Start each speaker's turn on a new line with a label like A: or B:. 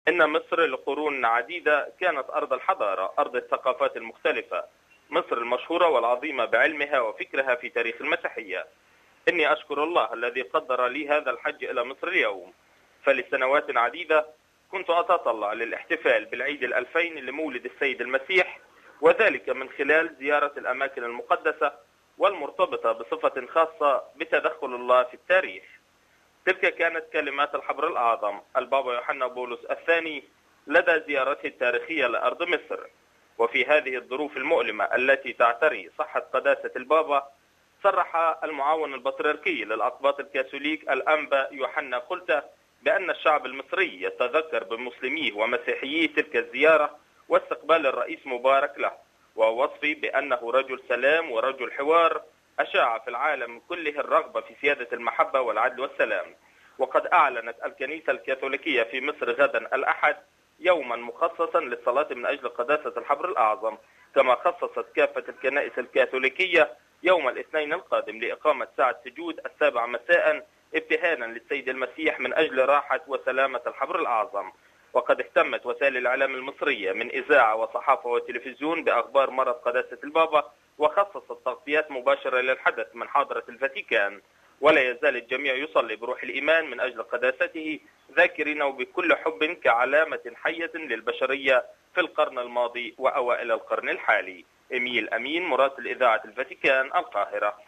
A: إن مصر لقرون عديدة كانت أرض الحضارة، أرض الثقافات المختلفة، مصر المشهورة والعظيمة بعلمها وفكرها في تاريخ المسيحية. إني أشكر الله الذي قدر لي هذا الحج إلى مصر اليوم، فلسنوات عديدة كنت أتطلع للاحتفال بالعيد الألفين لمولد السيد المسيح، وذلك من خلال زيارة الأماكن المقدسة والمرتبطة بصفة خاصة بتدخل الله في التاريخ. تلك كانت كلمات الحبر الأعظم البابا يوحنا بولس الثاني لدى زيارته التاريخية لأرض مصر. وفي هذه الظروف المؤلمة التي تعتري صحة قداسة البابا، صرح المعاون البطريركي للأقباط الكاثوليك الأنبا يوحنا قلت بأن الشعب المصري يتذكر بمسلميه ومسيحييه تلك الزيارة واستقبال الرئيس مبارك له، ووصفه بأنه رجل سلام ورجل حوار أشاع في العالم كله الرغبة في سيادة المحبة والعدل والسلام. وقد أعلنت الكنيسة الكاثوليكية في مصر غدا الأحد يوما مخصصا للصلاة من أجل قداسة الحبر الأعظم، كما خصصت كافة الكنائس الكاثوليكية يوم الاثنين القادم لإقامة ساعة سجود 7 مساء ابتهالا للسيد المسيح من أجل راحة وسلامة الحبر الأعظم. وقد اهتمت وسائل الإعلام المصرية من إذاعة وصحافة وتلفزيون بأخبار مرض قداسة البابا، وخصصت تغطيات مباشرة للحدث من حاضرة الفاتيكان. ولا يزال الجميع يصلي بروح الإيمان من أجل قداسته، ذاكرينه بكل حب كعلامة حية للبشرية في القرن الماضي وأوائل القرن الحالي. إميل أمين، مراسل إذاعة الفاتيكان، القاهرة.